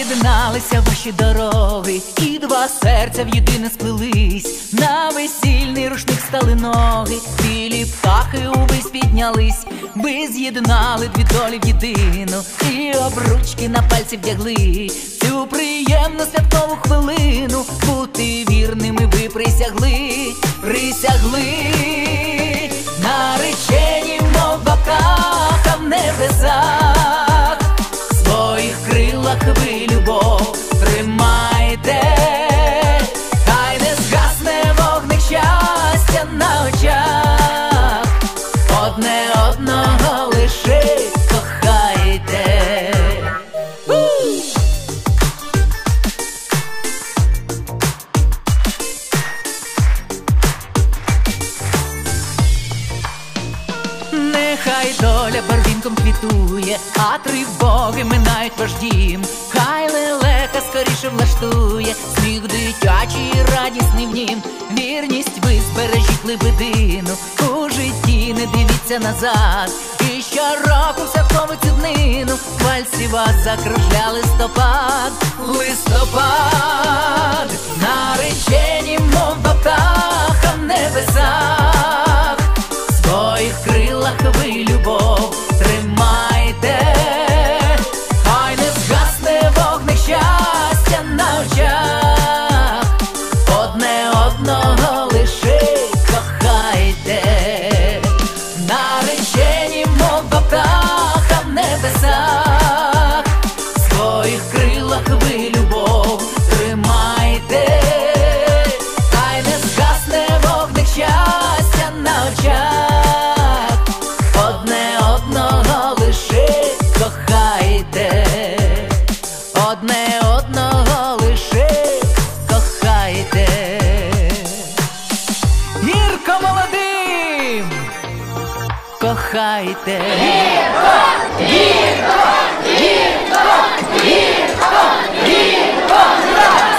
З'єдналися ваші дороги, і два серця в єдине сплелись. На весільний рушник стали ноги, білі птахи увесь піднялись. Ви з'єднали дві долі в єдину, і обручки на пальці вдягли. Цю приємну святкову хвилину бути вірними ви присягли. Присягли, наречені, мов два птаха в небесах. В своїх крилах ви любов тримайте, хай не згасне вогник щастя на очах. Одне одного лише кохайте. Нехай доля барвінком квітує, а тривоги минають ваш дім. Хай лелека скоріше влаштує сміх дитячий і радісний в нім. Вірність ви збережіть лебедину, у житті не дивіться назад. І щороку в святкову цю днину в вальсі вас закружля листопад. Листопад, наречені, мов два птаха в небесах. В своїх крилах ви любов тримайте, хай не згасне вогник щастя на очах. Одне одного лише кохайте. Наречені, мов два птаха в небесах. В своїх крилах ви любов тримайте, хай не згасне вогник щастя на очах. Одне одного лише кохайте. Одне одного лише кохайте. Гірко молодим кохайте. Гірко, гірко, гірко, гірко, гірко, гірко.